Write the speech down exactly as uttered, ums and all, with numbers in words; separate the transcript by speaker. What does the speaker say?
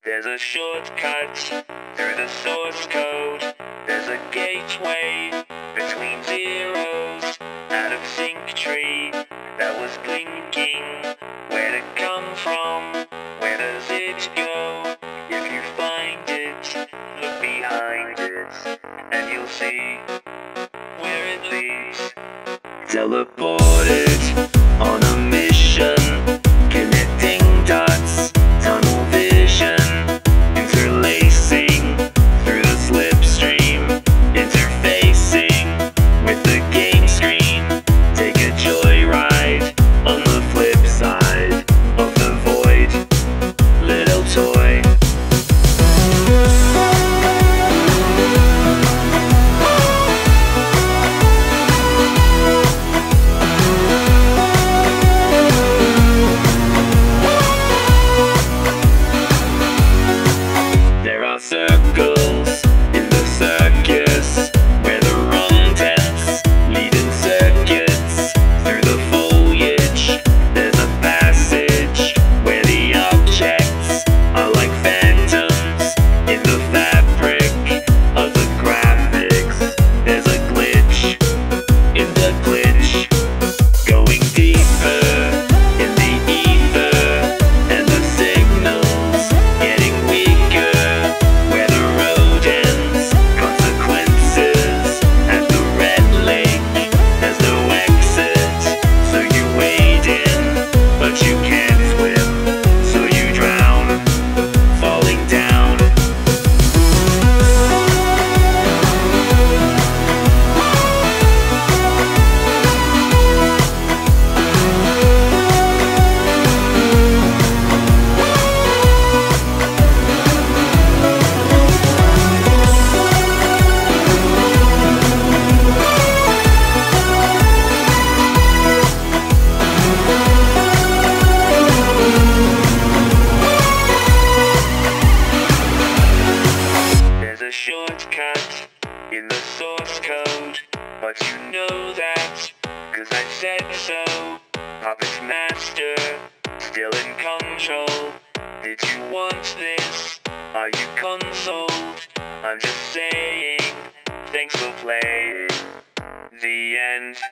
Speaker 1: There's a shortcut through the source code. There's a gateway between zeros out of sync tree that was blinking. Where to come from? Where does it go? If you find it, look behind it, and you'll see where it leads. Teleported on a mission, connecting dots, tunnel vision, interlacing through the slipstream, interfacing with the game screen. Take a joyride on the flip side of the void, little toy. Circles in the circus, where the wrong tense lead in circuits through the foliage. There's a passage where the objects are like phantoms in the fabric of the graphics. There's a glitch in the glitch, going deeper in the ether, and the signals getting weaker. Shortcut in the source code, but you know that, cause I said so. Puppet Master, still in control. Did you want this? Are you consoled? I'm just saying, thanks for playing. The end.